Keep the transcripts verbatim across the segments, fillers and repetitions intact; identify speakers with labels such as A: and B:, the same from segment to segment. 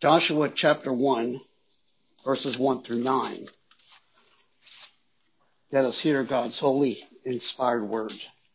A: Joshua chapter one, verses one through nine. Let us hear God's holy, inspired word,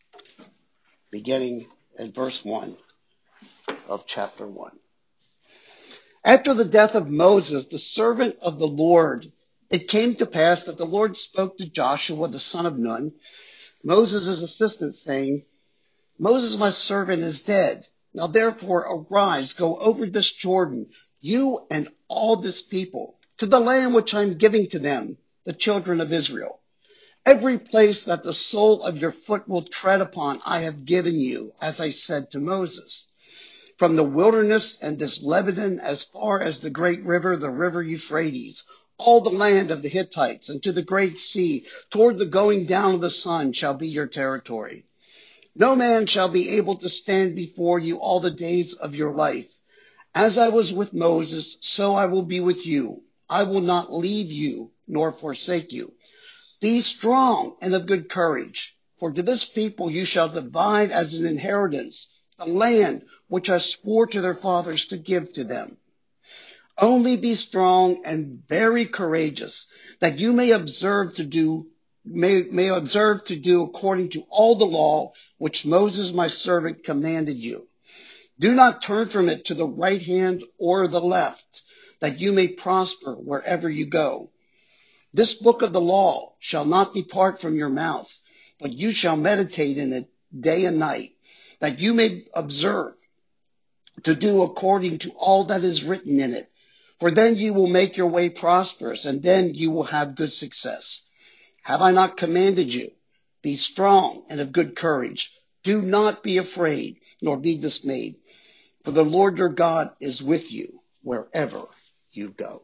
A: beginning at verse one of chapter one. After the death of Moses, the servant of the Lord, it came to pass that the Lord spoke to Joshua, the son of Nun, Moses' assistant, saying, Moses, my servant, is dead. Now therefore arise, go over this Jordan, you and all this people, to the land which I am giving to them, the children of Israel. Every place that the sole of your foot will tread upon, I have given you, as I said to Moses. From the wilderness and this Lebanon, as far as the great river, the river Euphrates, all the land of the Hittites, and to the great sea, toward the going down of the sun, shall be your territory. No man shall be able to stand before you all the days of your life. As I was with Moses, so I will be with you. I will not leave you nor forsake you. Be strong and of good courage, for to this people you shall divide as an inheritance the land which I swore to their fathers to give to them. Only be strong and very courageous, that you may observe to do may, may observe to do according to all the law which Moses my servant commanded you. Do not turn from it to the right hand or the left, that you may prosper wherever you go. This book of the law shall not depart from your mouth, but you shall meditate in it day and night, that you may observe to do according to all that is written in it. For then you will make your way prosperous, and then you will have good success. Have I not commanded you? Be strong and of good courage. Do not be afraid, nor be dismayed, for the Lord your God is with you wherever you go.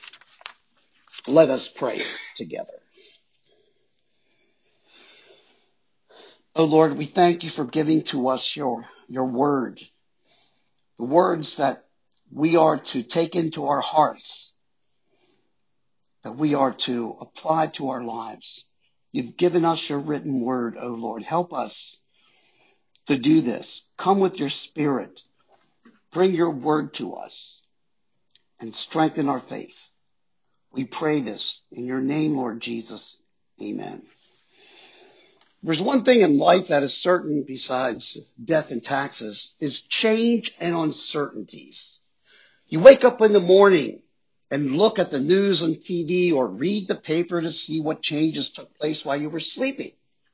A: Let us pray together. Oh Lord, we thank you for giving to us your, your word, the words that we are to take into our hearts, that we are to apply to our lives. You've given us your written word, oh Lord. Help us to do this. Come with your spirit. Bring your word to us and strengthen our faith. We pray this in your name, Lord Jesus. Amen. There's one thing in life that is certain besides death and taxes is change and uncertainties. You wake up in the morning and look at the news on T V or read the paper to see what changes took place while you were sleeping.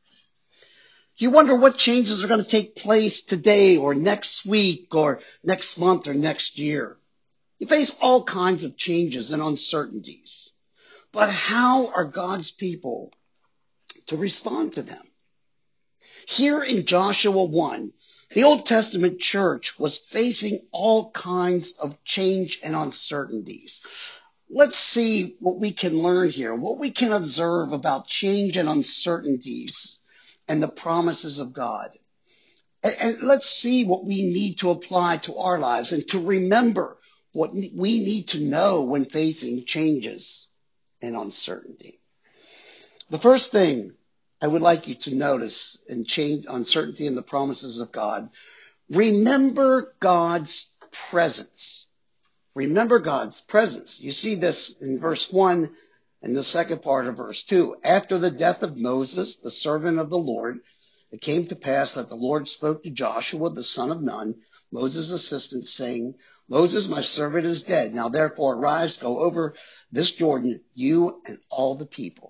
A: You wonder what changes are going to take place today or next week or next month or next year. You face all kinds of changes and uncertainties. But how are God's people to respond to them? Here in Joshua one, the Old Testament church was facing all kinds of change and uncertainties. Let's see what we can learn here, what we can observe about change and uncertainties and the promises of God. And let's see what we need to apply to our lives and to remember what we need to know when facing changes and uncertainty. The first thing I would like you to notice in change, uncertainty and the promises of God, remember God's presence. Remember God's presence. You see this in verse one and the second part of verse two. After the death of Moses, the servant of the Lord, it came to pass that the Lord spoke to Joshua, the son of Nun, Moses' assistant, saying, Moses, my servant, is dead. Now therefore arise, go over this Jordan, you and all the people.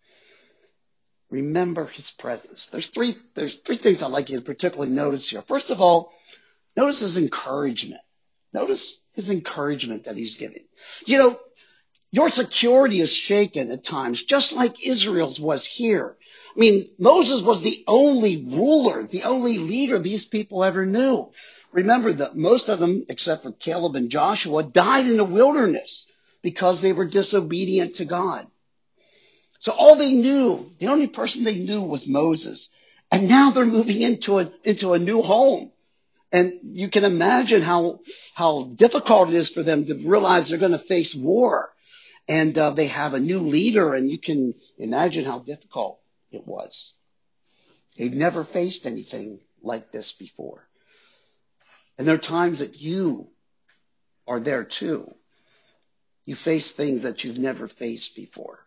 A: Remember his presence. There's three, there's three things I'd like you to particularly notice here. First of all, notice his encouragement. Notice his encouragement that he's giving. You know, your security is shaken at times, just like Israel's was here. I mean, Moses was the only ruler, the only leader these people ever knew. Remember that most of them, except for Caleb and Joshua, died in the wilderness because they were disobedient to God. So all they knew, the only person they knew was Moses. And now they're moving into a, into a new home. And you can imagine how, how difficult it is for them to realize they're going to face war. And uh, they have a new leader, and you can imagine how difficult it was. They've never faced anything like this before. And there are times that you are there too. You face things that you've never faced before.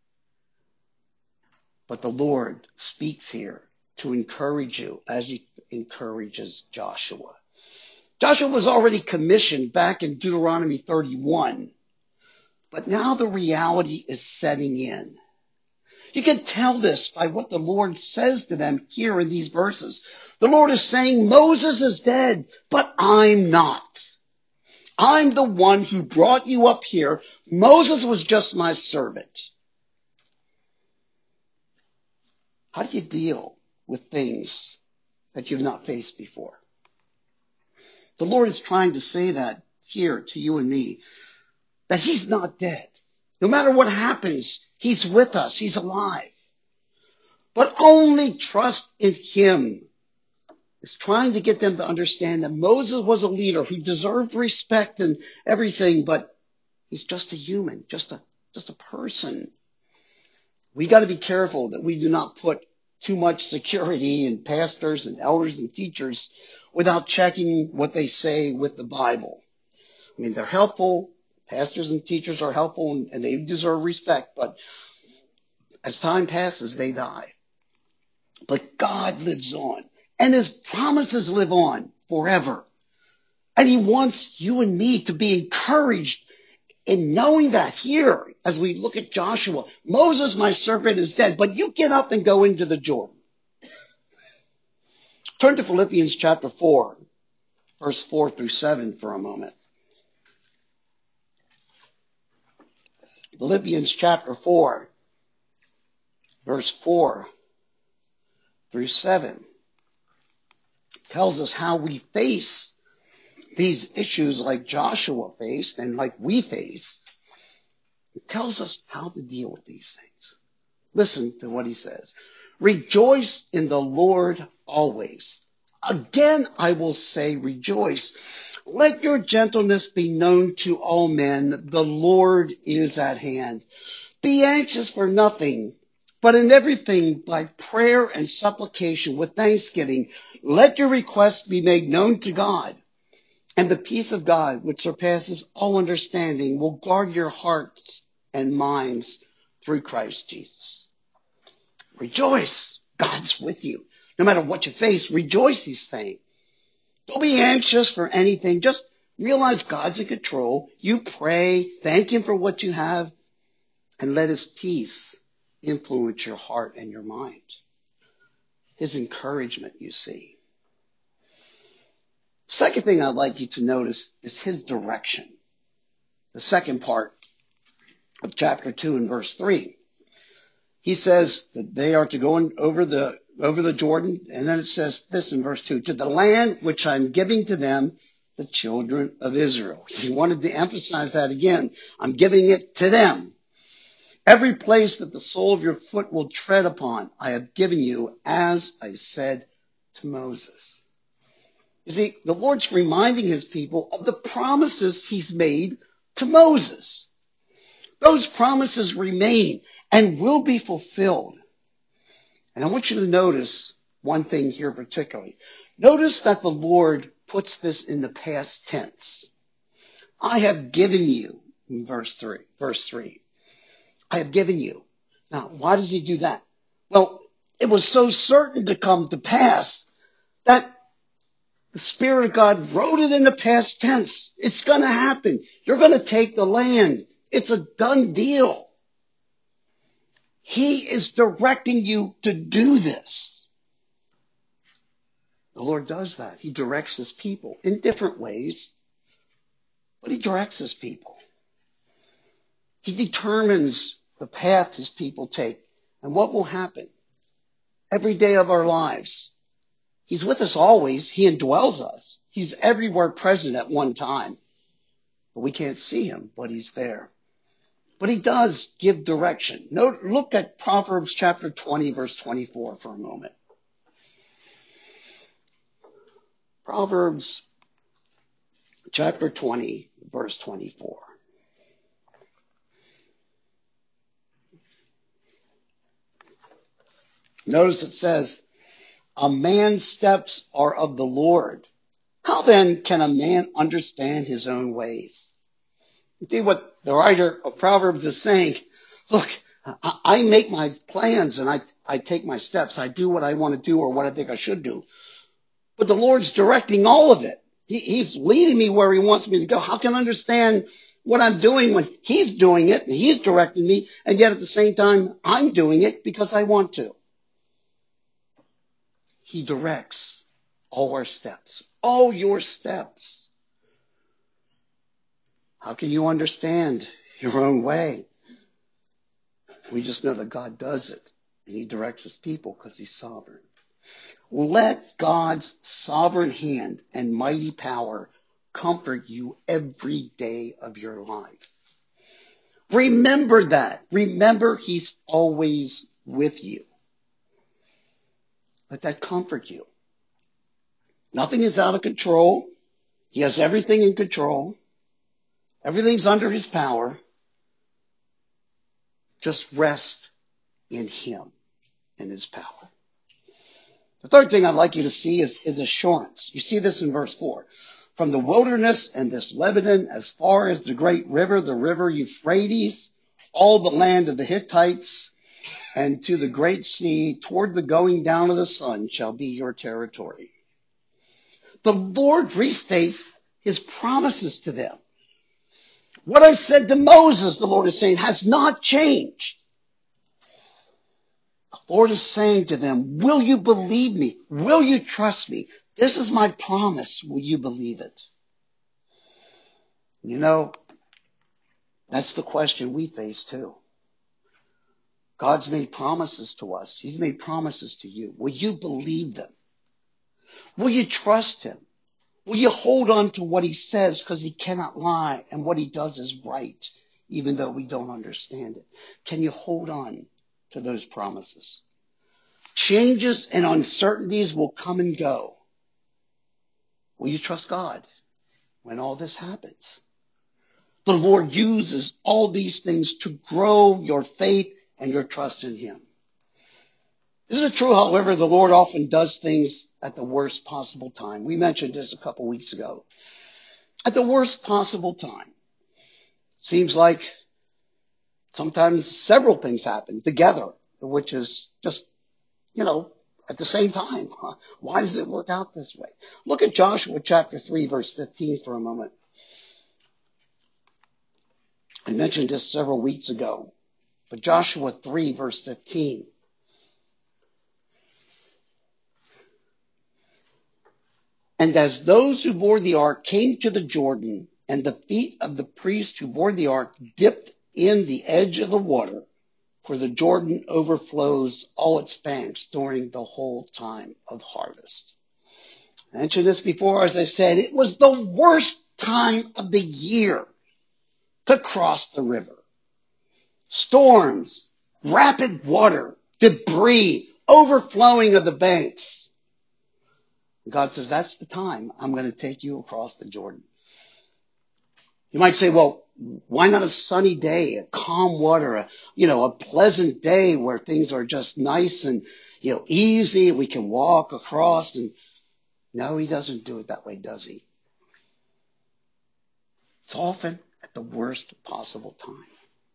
A: But the Lord speaks here to encourage you as he encourages Joshua. Joshua was already commissioned back in Deuteronomy thirty-one, but now the reality is setting in. You can tell this by what the Lord says to them here in these verses. The Lord is saying, Moses is dead, but I'm not. I'm the one who brought you up here. Moses was just my servant. How do you deal with things that you've not faced before? The Lord is trying to say that here to you and me, that he's not dead. No matter what happens, he's with us. He's alive. But only trust in him. It's trying to get them to understand that Moses was a leader who deserved respect and everything, but he's just a human, just a, just a person. We got to be careful that we do not put too much security in pastors and elders and teachers without checking what they say with the Bible. I mean, they're helpful. Pastors and teachers are helpful and, and they deserve respect, but as time passes, they die. But God lives on, and his promises live on forever. And he wants you and me to be encouraged in knowing that here, as we look at Joshua, Moses, my servant, is dead, but you get up and go into the Jordan. Turn to Philippians chapter four, verse four through seven for a moment. Philippians chapter four, verse four through seven tells us how we face these issues like Joshua faced and like we face. It tells us how to deal with these things. Listen to what he says. Rejoice in the Lord always. Again, I will say rejoice. Let your gentleness be known to all men. The Lord is at hand. Be anxious for nothing, but in everything by prayer and supplication with thanksgiving, let your requests be made known to God. And the peace of God, which surpasses all understanding, will guard your hearts and minds through Christ Jesus. Rejoice. God's with you. No matter what you face, rejoice, he's saying. Don't be anxious for anything. Just realize God's in control. You pray, thank him for what you have, and let his peace influence your heart and your mind. His encouragement, you see. Second thing I'd like you to notice is his direction. The second part of chapter two and verse three. He says that they are to go in over the over the Jordan, and then it says this in verse two, to the land which I'm giving to them, the children of Israel. He wanted to emphasize that again. I'm giving it to them. Every place that the sole of your foot will tread upon, I have given you, as I said to Moses. You see, the Lord's reminding his people of the promises he's made to Moses. Those promises remain and will be fulfilled. And I want you to notice one thing here particularly. Notice that the Lord puts this in the past tense. I have given you, in verse three, verse three. I have given you. Now, why does he do that? Well, it was so certain to come to pass that the Spirit of God wrote it in the past tense. It's going to happen. You're going to take the land. It's a done deal. He is directing you to do this. The Lord does that. He directs his people in different ways, but he directs his people. He determines the path his people take and what will happen every day of our lives. He's with us always. He indwells us. He's everywhere present at one time. But we can't see him, but he's there. But he does give direction. Note, look at Proverbs chapter twenty, verse twenty-four for a moment. Proverbs chapter twenty, verse twenty-four. Notice it says, a man's steps are of the Lord, How then can a man understand his own ways? You see what the writer of Proverbs is saying? Look, I, I make my plans and I, I take my steps. I do what I want to do or what I think I should do. But the Lord's directing all of it. He, he's leading me where he wants me to go. How can I understand what I'm doing when he's doing it and he's directing me, and yet at the same time, I'm doing it because I want to? He directs all our steps, all your steps. How can you understand your own way? We just know that God does it, and he directs his people because he's sovereign. Let God's sovereign hand and mighty power comfort you every day of your life. Remember that. Remember he's always with you. Let that comfort you. Nothing is out of control. He has everything in control. Everything's under his power. Just rest in him and his power. The third thing I'd like you to see is, is assurance. You see this in verse four. From the wilderness and this Lebanon, as far as the great river, the river Euphrates, all the land of the Hittites, and to the great sea, toward the going down of the sun, shall be your territory. The Lord restates his promises to them. What I said to Moses, the Lord is saying, has not changed. The Lord is saying to them, will you believe me? Will you trust me? This is my promise. Will you believe it? You know, that's the question we face too. God's made promises to us. He's made promises to you. Will you believe them? Will you trust him? Will you hold on to what he says because he cannot lie and what he does is right, even though we don't understand it? Can you hold on to those promises? Changes and uncertainties will come and go. Will you trust God when all this happens? The Lord uses all these things to grow your faith and your trust in him. Isn't it true, however, the Lord often does things at the worst possible time? We mentioned this a couple weeks ago. At the worst possible time. Seems like sometimes several things happen together, which is just, you know, at the same time. Why does it work out this way? Look at Joshua chapter three, verse fifteen for a moment. I mentioned this several weeks ago, but Joshua three, verse fifteen. And as those who bore the ark came to the Jordan, and the feet of the priest who bore the ark dipped in the edge of the water, for the Jordan overflows all its banks during the whole time of harvest. I mentioned this before, as I said, it was the worst time of the year to cross the river. Storms, rapid water, debris, overflowing of the banks. God says, that's the time I'm going to take you across the Jordan. You might say, well, why not a sunny day, a calm water, a, you know, a pleasant day where things are just nice and, you know, easy. We can walk across. And no, he doesn't do it that way, does he? It's often at the worst possible time.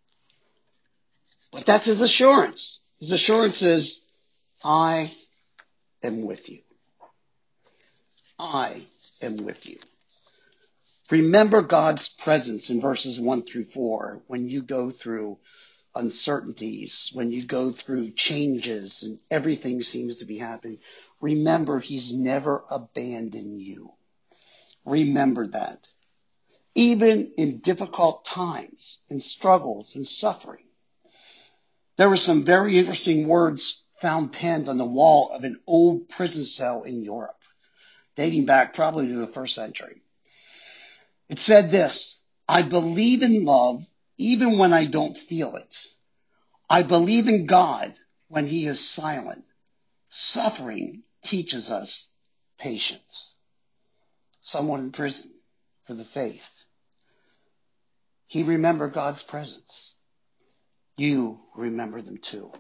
A: But that's his assurance. His assurance is, I am with you. I am with you. Remember God's presence in verses one through four when you go through uncertainties, when you go through changes and everything seems to be happening. Remember, he's never abandoned you. Remember that. Even in difficult times, in struggles and suffering. There were some very interesting words found penned on the wall of an old prison cell in Europe, dating back probably to the first century. It said this: I believe in love even when I don't feel it. I believe in God when he is silent. Suffering teaches us patience. Someone in prison for the faith. He remembered God's presence. You remember them too.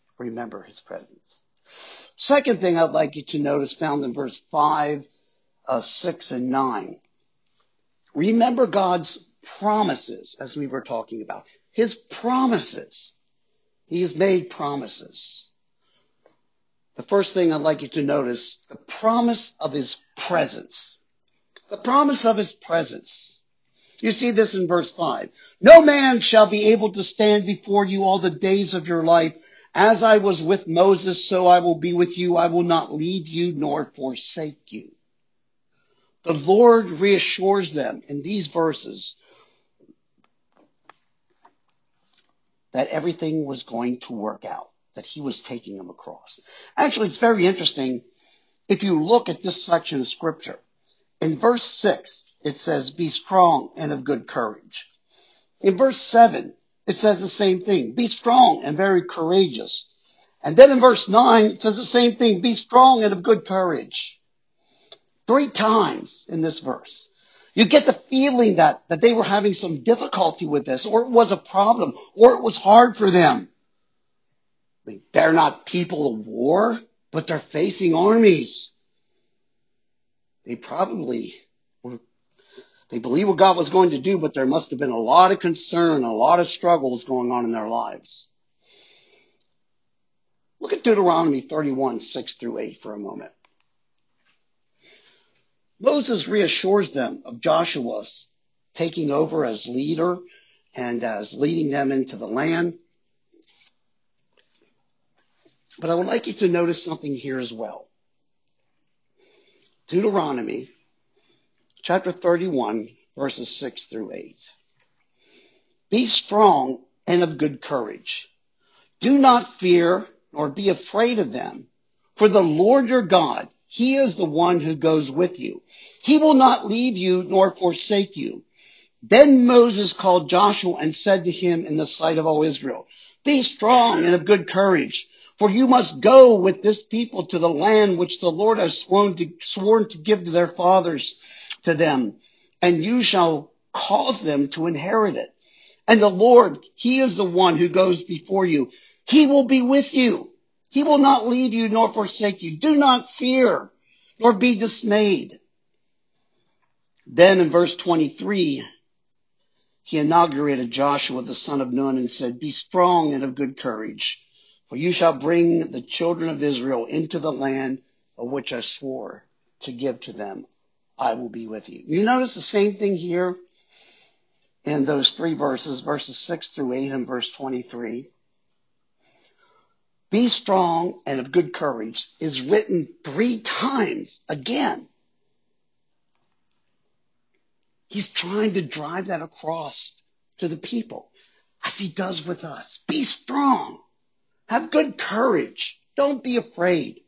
A: Remember his presence. Second thing I'd like you to notice found in verse five uh, six and nine. Remember God's promises, as we were talking about. His promises. He has made promises. The first thing I'd like you to notice, the promise of his presence. The promise of his presence. You see this in verse five. No man shall be able to stand before you all the days of your life. As I was with Moses, so I will be with you. I will not leave you nor forsake you. The Lord reassures them in these verses that everything was going to work out, that he was taking them across. Actually, it's very interesting if you look at this section of scripture. In verse six, it says, be strong and of good courage. In verse seven, it says the same thing, be strong and very courageous. And then in verse nine, it says the same thing, be strong and of good courage. Three times in this verse. You get the feeling that, that they were having some difficulty with this, or it was a problem, or it was hard for them. I mean, they're not people of war, but they're facing armies. They probably were, they believed what God was going to do, but there must have been a lot of concern, a lot of struggles going on in their lives. Look at Deuteronomy thirty-one, six through eight for a moment. Moses reassures them of Joshua's taking over as leader and as leading them into the land. But I would like you to notice something here as well. Deuteronomy chapter thirty-one, verses six through eight. Be strong and of good courage. Do not fear nor be afraid of them, for the Lord your God, he is the one who goes with you. He will not leave you nor forsake you. Then Moses called Joshua and said to him in the sight of all Israel, be strong and of good courage, for you must go with this people to the land which the Lord has sworn to, sworn to give to their fathers to them, and you shall cause them to inherit it. And the Lord, he is the one who goes before you. He will be with you. He will not leave you nor forsake you. Do not fear nor be dismayed. Then in verse twenty-three, he inaugurated Joshua the son of Nun and said, be strong and of good courage, for you shall bring the children of Israel into the land of which I swore to give to them. I will be with you. You notice the same thing here in those three verses, verses six through eight and verse twenty-three. Be strong and of good courage is written three times again. He's trying to drive that across to the people, as he does with us. Be strong. Have good courage. Don't be afraid.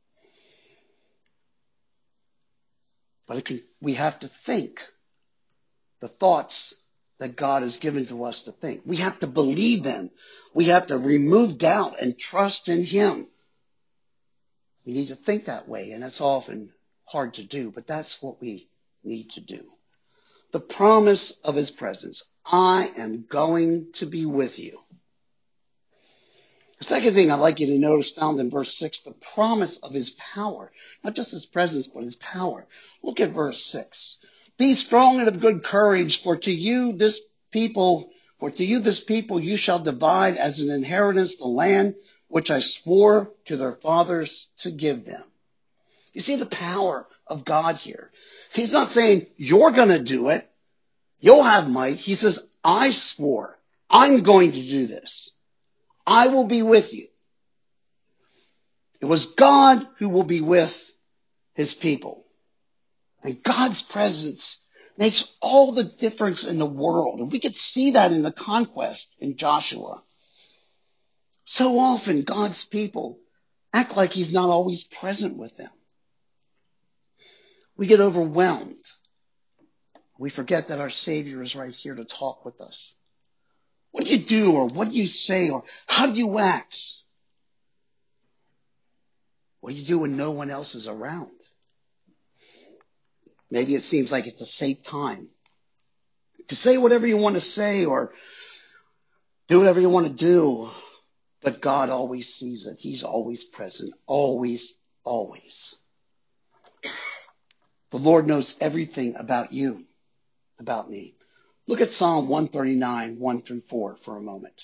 A: But it can, we have to think the thoughts that God has given to us to think. We have to believe them. We have to remove doubt and trust in him. We need to think that way, and that's often hard to do, but that's what we need to do. The promise of his presence. I am going to be with you. The second thing I'd like you to notice found in verse six, the promise of his power. Not just his presence, but his power. Look at verse six. Be strong and of good courage, for to you this people, for to you this people you shall divide as an inheritance the land which I swore to their fathers to give them. You see the power of God here. He's not saying you're going to do it. You'll have might. He says, I swore. I'm going to do this. I will be with you. It was God who will be with his people. And God's presence makes all the difference in the world. And we could see that in the conquest in Joshua. So often God's people act like he's not always present with them. We get overwhelmed. We forget that our Savior is right here to talk with us. What do you do, or what do you say, or how do you act? What do you do when no one else is around? Maybe it seems like it's a safe time to say whatever you want to say or do whatever you want to do. But God always sees it. He's always present. Always, always. The Lord knows everything about you, about me. Look at Psalm one thirty-nine, one through four for a moment.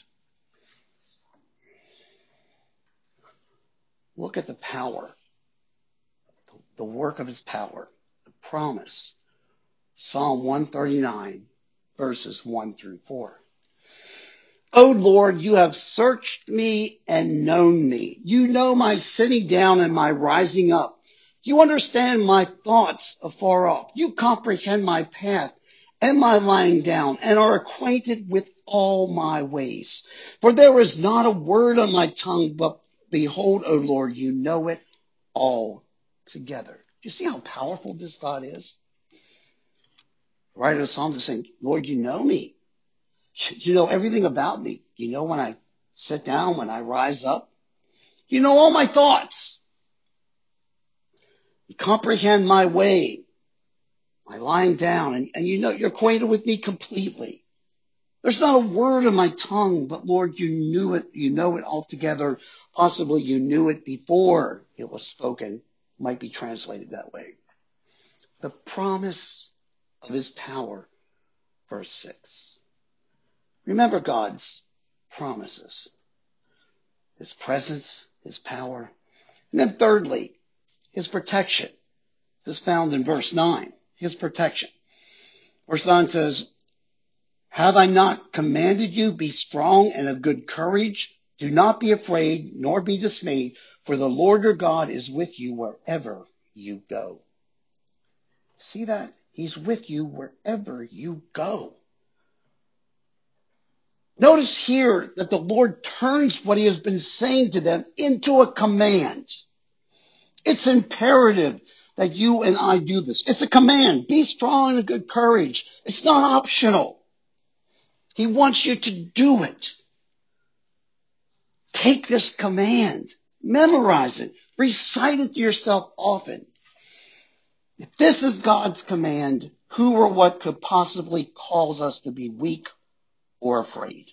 A: Look at the power, the work of his power, the promise. Psalm one thirty-nine, verses one through four. O Lord, you have searched me and known me. You know my sitting down and my rising up. You understand my thoughts afar off. You comprehend my path and my lying down, and are acquainted with all my ways. For there is not a word on my tongue, but behold, O Lord, you know it all together. Do you see how powerful this God is? The writer of the Psalms is saying, Lord, you know me. You know everything about me. You know when I sit down, when I rise up. You know all my thoughts. You comprehend my way, my lying down, and, and you know you're acquainted with me completely. There's not a word on my tongue, but Lord, you knew it. You know it altogether. Possibly you knew it before it was spoken. Might be translated that way. The promise of his power, verse six. Remember God's promises, his presence, his power. And then thirdly, his protection. This is found in verse nine, his protection. Verse nine says, have I not commanded you, be strong and of good courage? Do not be afraid, nor be dismayed, for the Lord your God is with you wherever you go. See that? He's with you wherever you go. Notice here that the Lord turns what he has been saying to them into a command. It's imperative that you and I do this. It's a command. Be strong and of good courage. It's not optional. He wants you to do it. Take this command. Memorize it. Recite it to yourself often. If this is God's command, who or what could possibly cause us to be weak or afraid?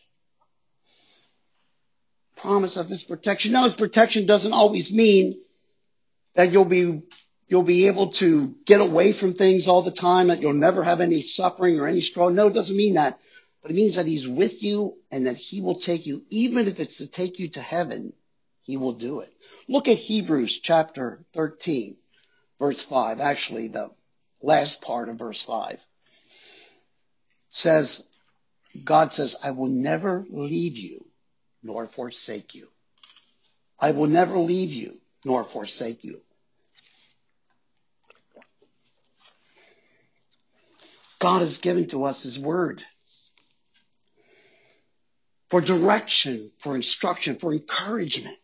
A: Promise of his protection. Now, his protection doesn't always mean that you'll be you'll be able to get away from things all the time, that you'll never have any suffering or any struggle. No, it doesn't mean that. But it means that he's with you and that he will take you, even if it's to take you to heaven, he will do it. Look at Hebrews chapter thirteen, verse five. Actually, the last part of verse five says, God says, I will never leave you nor forsake you. I will never leave you nor forsake you. God has given to us his word for direction, for instruction, for encouragement.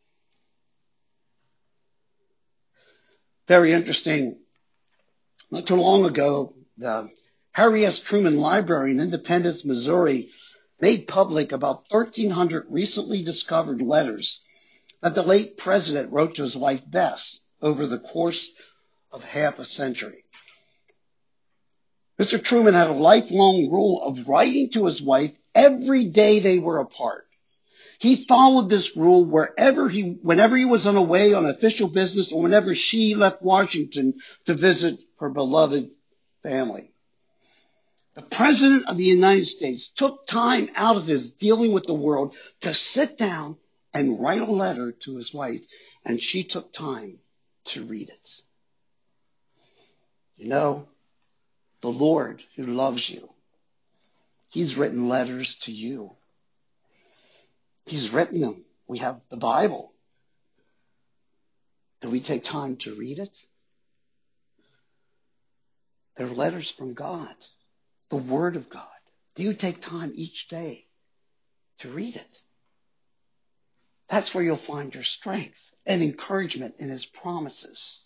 A: Very interesting. Not too long ago, the Harry S. Truman Library in Independence, Missouri, made public about thirteen hundred recently discovered letters that the late president wrote to his wife Bess over the course of half a century. Mister Truman had a lifelong rule of writing to his wife every day they were apart. He followed this rule wherever he, whenever he was on away on official business or whenever she left Washington to visit her beloved family. The President of the United States took time out of his dealing with the world to sit down and write a letter to his wife, and she took time to read it. You know, the Lord who loves you, he's written letters to you. He's written them. We have the Bible. Do we take time to read it? They're letters from God, the Word of God. Do you take time each day to read it? That's where you'll find your strength and encouragement in his promises.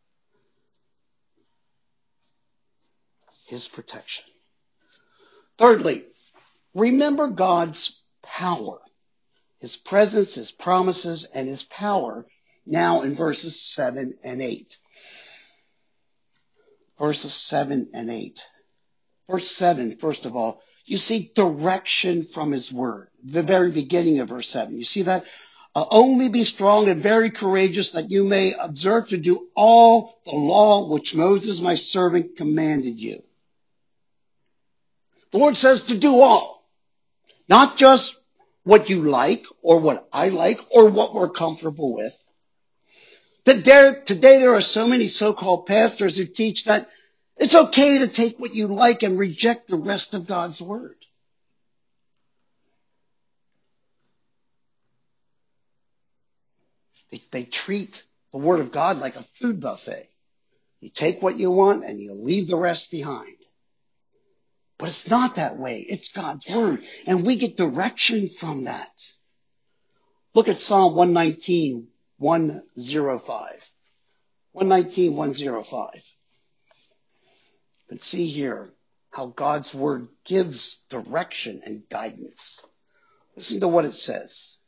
A: His protection. Thirdly, remember God's power. His presence, his promises, and his power now in verses seven and eight. Verses seven and eight. Verse seven, first of all, you see direction from his word. The very beginning of verse seven. You see that? Uh, only be strong and very courageous, that you may observe to do all the law which Moses my servant commanded you. The Lord says to do all, not just what you like or what I like or what we're comfortable with. Today, today there are so many so-called pastors who teach that it's okay to take what you like and reject the rest of God's word. They, they treat the word of God like a food buffet. You take what you want and you leave the rest behind. But it's not that way. It's God's word. And we get direction from that. Look at Psalm one nineteen, one oh five. one nineteen, one oh five. You can see here how God's word gives direction and guidance. Listen to what it says.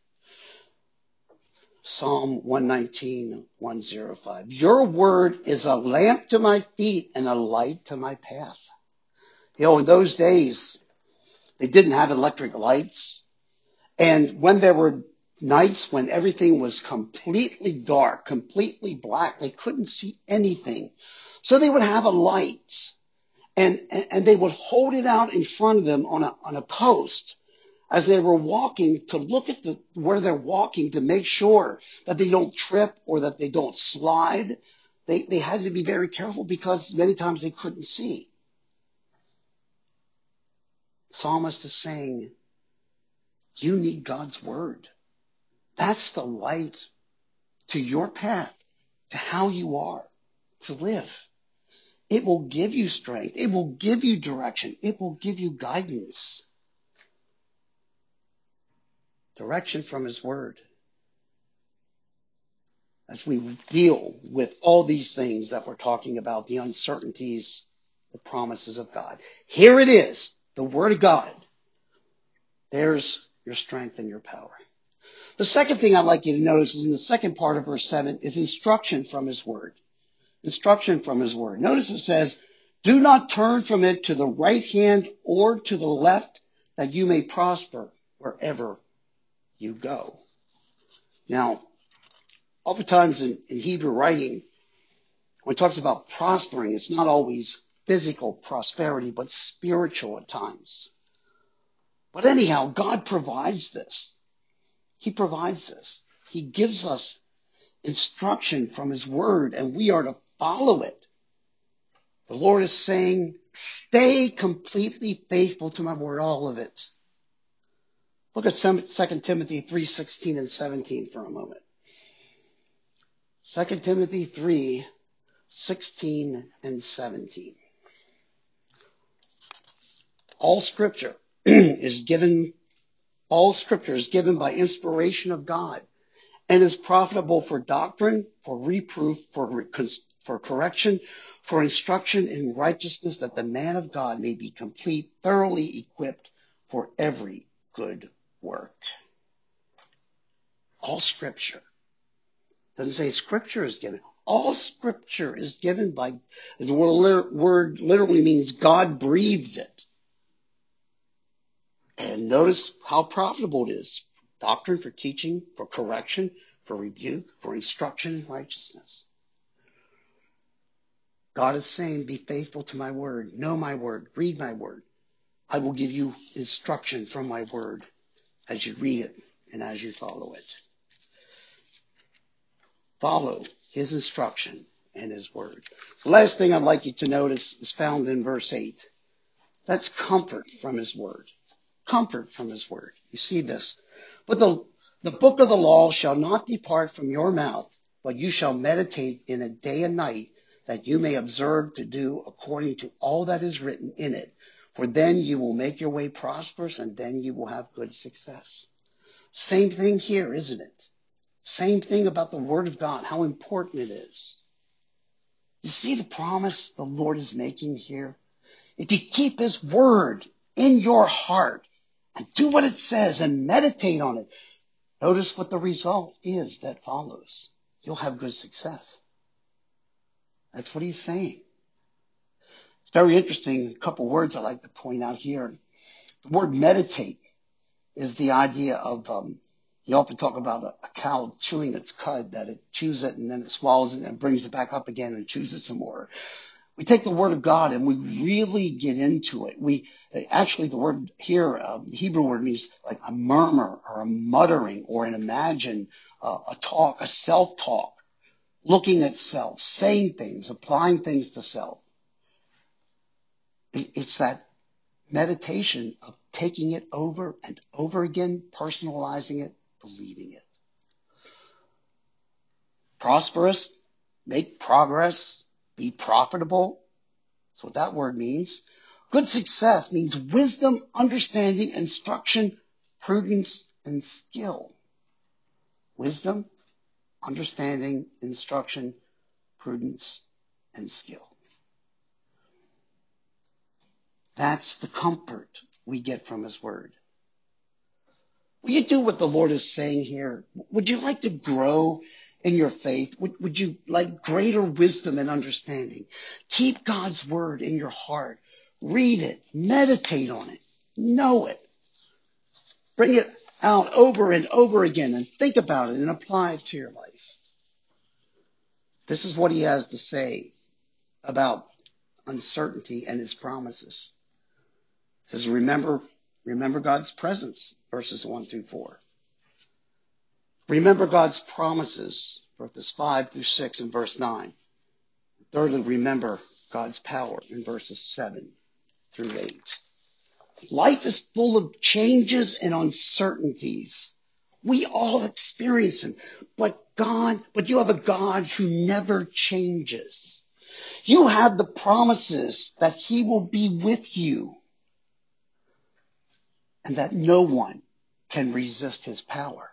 A: Psalm one nineteen, one oh five. Your word is a lamp to my feet and a light to my path. You know, in those days, they didn't have electric lights. And when there were nights when everything was completely dark, completely black, they couldn't see anything. So they would have a light, and, and they would hold it out in front of them on a, on a post as they were walking, to look at the, where they're walking, to make sure that they don't trip or that they don't slide. They, they had to be very careful because many times they couldn't see. The psalmist is saying, you need God's word. That's the light to your path, to how you are to live. It will give you strength. It will give you direction. It will give you guidance. Direction from his word. As we deal with all these things that we're talking about, the uncertainties, the promises of God. Here it is, the word of God. There's your strength and your power. The second thing I'd like you to notice is in the second part of verse seven is instruction from his word. Instruction from his word. Notice it says, do not turn from it to the right hand or to the left, that you may prosper wherever you go. Now, oftentimes in, in Hebrew writing, when it talks about prospering, it's not always physical prosperity, but spiritual at times. But anyhow, God provides this. He provides this. He gives us instruction from his word, and we are to follow it. The Lord is saying, stay completely faithful to my word, all of it. Look at Second Timothy three, sixteen and seventeen for a moment. Second Timothy three, sixteen and seventeen. All scripture is given, all scripture is given by inspiration of God and is profitable for doctrine, for reproof, for, for correction, for instruction in righteousness, that the man of God may be complete, thoroughly equipped for every good work. All scripture. Doesn't say scripture is given. All scripture is given by, the word literally means God breathed it. And notice how profitable it is. For doctrine, for teaching, for correction, for rebuke, for instruction in righteousness. God is saying, be faithful to my word, know my word, read my word. I will give you instruction from my word as you read it and as you follow it. Follow his instruction and his word. The last thing I'd like you to notice is found in verse eight. That's comfort from his word. Comfort from his word. You see this. But the, the book of the law shall not depart from your mouth, but you shall meditate in it day and night, that you may observe to do according to all that is written in it. For then you will make your way prosperous, and then you will have good success. Same thing here, isn't it? Same thing about the word of God, how important it is. You see the promise the Lord is making here? If you keep his word in your heart and do what it says and meditate on it, notice what the result is that follows. You'll have good success. That's what he's saying. It's very interesting. A couple words I like to point out here. The word meditate is the idea of, um, You often talk about a, a cow chewing its cud, that it chews it and then it swallows it and brings it back up again and chews it some more. We take the word of God and we really get into it. We actually, the word here, uh, the Hebrew word means like a murmur or a muttering or an imagine, uh, a talk, a self-talk, looking at self, saying things, applying things to self. It, it's that meditation of taking it over and over again, personalizing it, believing it. Prosperous, make progress, be profitable. That's what that word means. Good success means wisdom, understanding, instruction, prudence, and skill. Wisdom, understanding, instruction, prudence, and skill. That's the comfort we get from his word. Will you do what the Lord is saying here? Would you like to grow in your faith? Would, would you like greater wisdom and understanding? Keep God's word in your heart. Read it. Meditate on it. Know it. Bring it out over and over again and think about it and apply it to your life. This is what he has to say about uncertainty and his promises. He says, remember, remember God's presence, verses one through four. Remember God's promises, verses five through six and verse nine. Thirdly, remember God's power in verses seven through eight. Life is full of changes and uncertainties. We all experience them. But God, but you have a God who never changes. You have the promises that he will be with you and that no one can resist his power.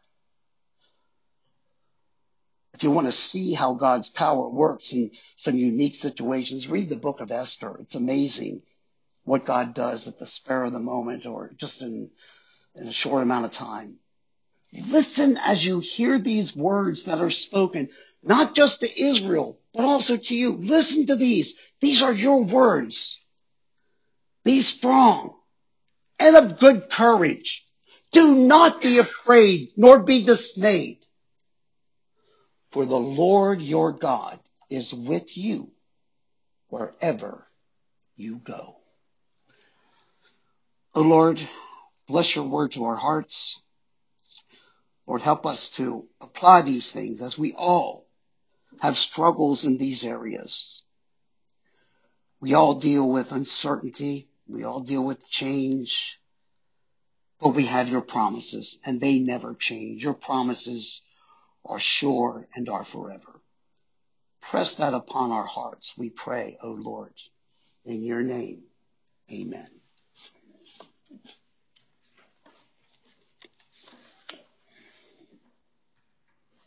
A: If you want to see how God's power works in some unique situations, read the book of Esther. It's amazing what God does at the spur of the moment or just in, in a short amount of time. Listen as you hear these words that are spoken, not just to Israel, but also to you. Listen to these. These are your words. Be strong and of good courage. Do not be afraid, nor be dismayed. For the Lord your God is with you wherever you go. Oh Lord, bless your word to our hearts. Lord, help us to apply these things as we all have struggles in these areas. We all deal with uncertainty. We all deal with change. But we have your promises, and they never change. Your promises are sure and are forever. Press that upon our hearts, we pray, O Lord. In your name, amen.